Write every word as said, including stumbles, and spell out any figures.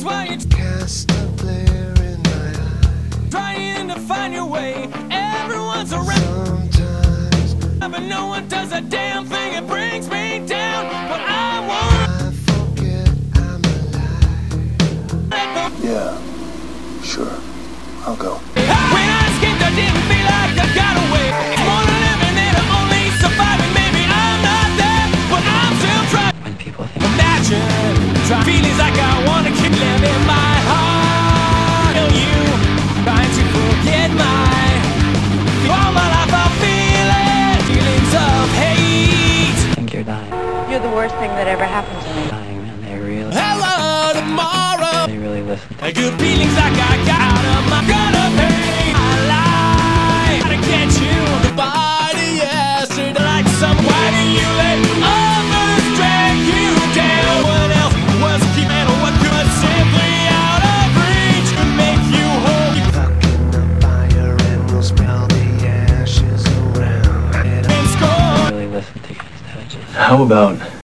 why you Cast a glare in my eye. trying to find your way. Everyone's around, Sometimes but no one does a damn thing. It brings me down, but I won't I forget I'm alive. let go. Yeah, sure. I'll go. When I escaped, I didn't feel like I got away. It's more than living than only surviving. Maybe I'm not there, but I'm still trying. When people think Imagine try feelings like I wanna keep living my heart. Feel you trying to forget my. Through all my life I'm feeling feelings of hate. think you're dying, You're the worst thing that ever happened to me. dying, man. They really, Hello tomorrow. they really listen. I good feelings like I got out of my gonna pay my life. Gotta get you the body yesterday like some white you let others drag you down. What else was keeping what could simply out of reach to make you whole? Fuck in the fire and we'll smell the ashes around. And score. They really listen to you instead of just How about